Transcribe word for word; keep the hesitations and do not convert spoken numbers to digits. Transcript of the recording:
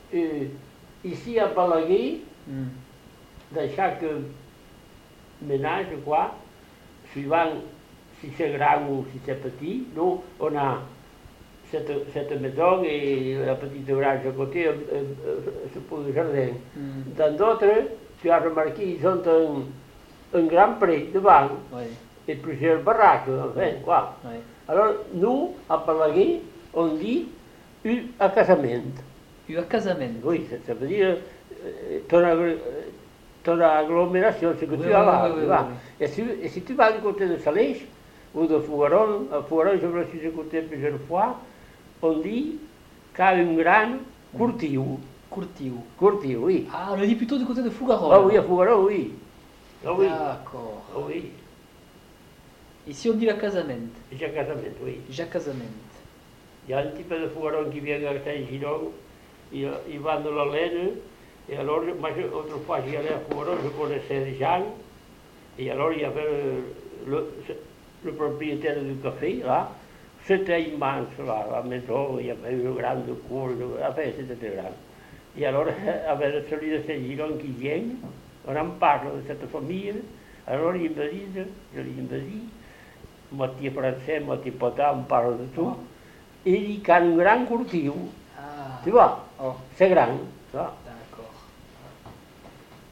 eh, ici à Balaguer, Mm. dans chaque ménage, quoi, suivant si c'est grand ou si c'est petit, nous, on a cette, cette maison et la petite grange à côté, euh, euh, ce petit jardin. Mm. Dans d'autres, tu as remarqué, ils ont un, un grand pré devant Oui, et plusieurs baraques, enfin, quoi. oui. Alors, nous, à Balaguer, on dit un à casament. Il y a casamento. Oui, ça, ça veut dire euh, ton, agl- ton agglomération, ce que Oui, tu oui, as là. oui, tu oui, vois. oui, Et, si, et si tu vas du côté de Salèche ou de Fougaron, à Fougaron, je me suis écouté plusieurs fois, on dit qu'il y a un grand courtiou. Curtiu. Courtiou, oui. Ah, on le dit plutôt du côté de Fougaron. Ah oui, à Fougaron, oui. Ah oui. D'accord. Ah oui. Ici, on dit la casamento. J'ai casament, oui. Ja casamento. Il y a un type de Fougaron qui vient à Saint-Giron, il, il vend de la laine, et alors, moi, je- autrefois, j'y allais à Fougaron, je connaissais des gens, et alors il y avait le, le, le propriétaire du café, là, c'était immense, là, la maison, il y avait une grande cour, enfin, c'était grand. Et alors, avec celui de Saint-Giron qui vient, on en parle de cette famille, alors ils me disent, je lui me dis, moitié français, moitié potin, on parle de tout, et il dit qu'il y a un grand courtier, Ah. tu vois, Oh. c'est grand, tu vois.